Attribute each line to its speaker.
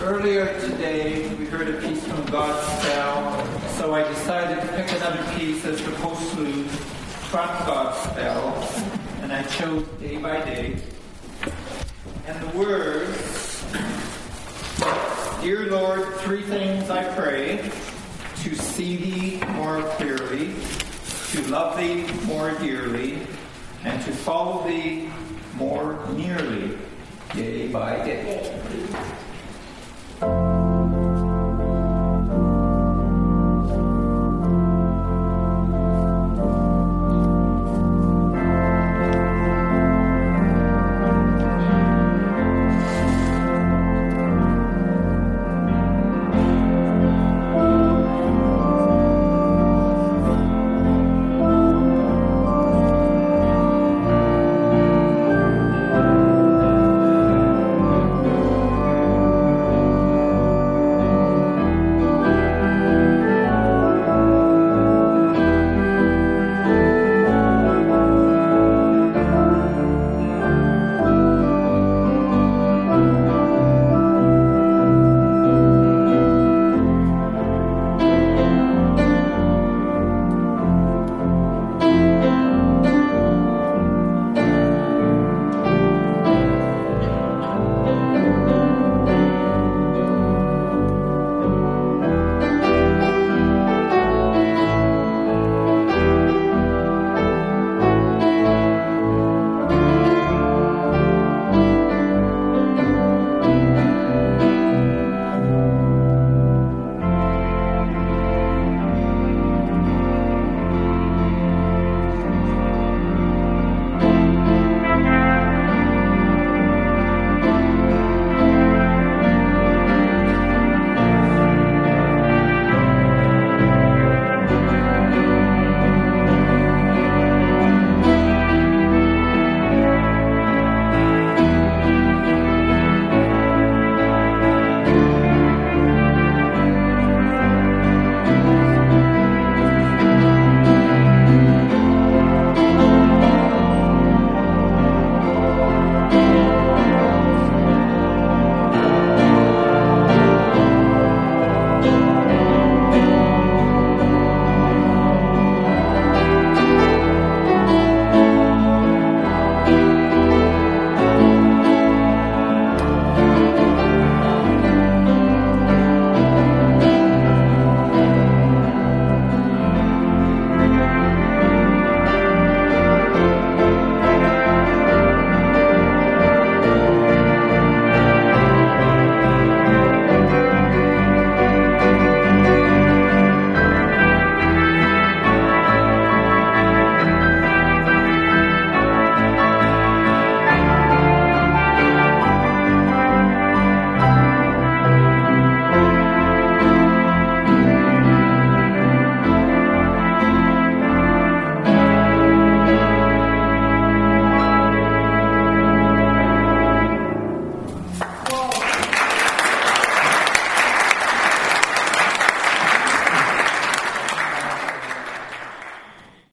Speaker 1: Earlier today, we heard a piece from God's Spell, so I decided to pick another piece as the postlude from God's Spell, and I chose Day by Day. And the words, Dear Lord, three things I pray: to see Thee more clearly, to love Thee more dearly, and to follow Thee more nearly, day by day.